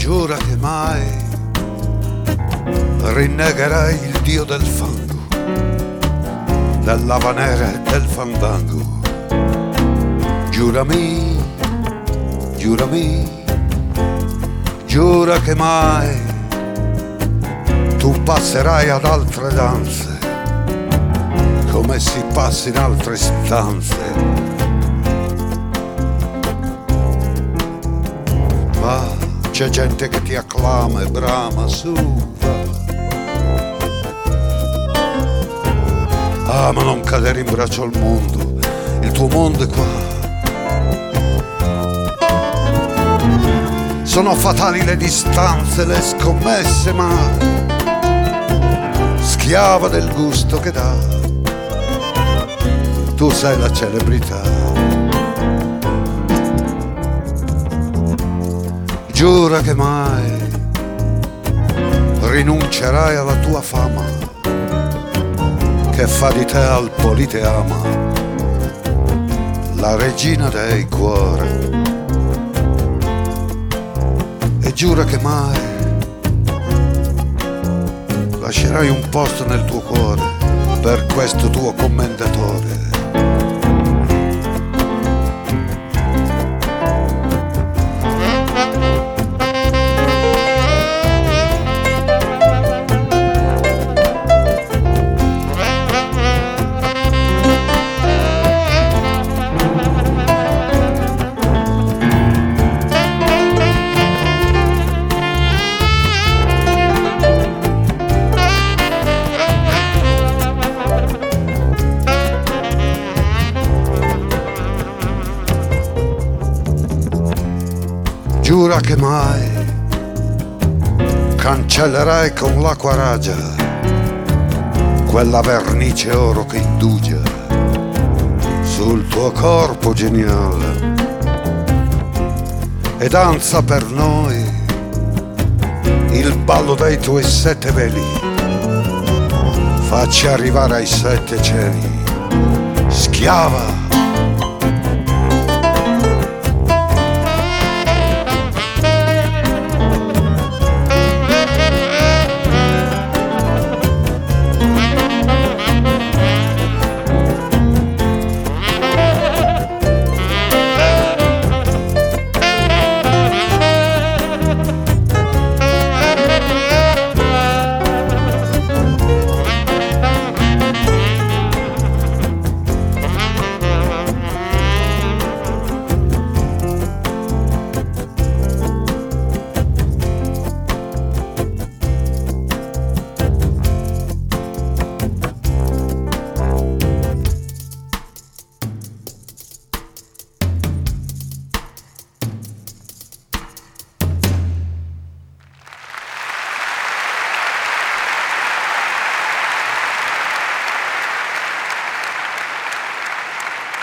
Giura che mai rinnegherai il dio del fango, dell'ava nera e del fandango. Giurami, giurami, giura che mai tu passerai ad altre danze, come si passa in altre stanze. Ma c'è gente che ti acclama e brama, su, va. Ah, ma non cadere in braccio al mondo, il tuo mondo è qua. Sono fatali le distanze, le scommesse, ma schiava del gusto che dà. Tu sei la celebrità. Giura che mai rinuncerai alla tua fama, che fa di te al politeama la regina dei cuori. E giura che mai lascerai un posto nel tuo cuore per questo tuo commendatore. Giura che mai cancellerai con l'acqua ragia quella vernice oro che indugia sul tuo corpo geniale e danza per noi il ballo dei tuoi 7 veli. Facci arrivare ai 7 cieli, schiava.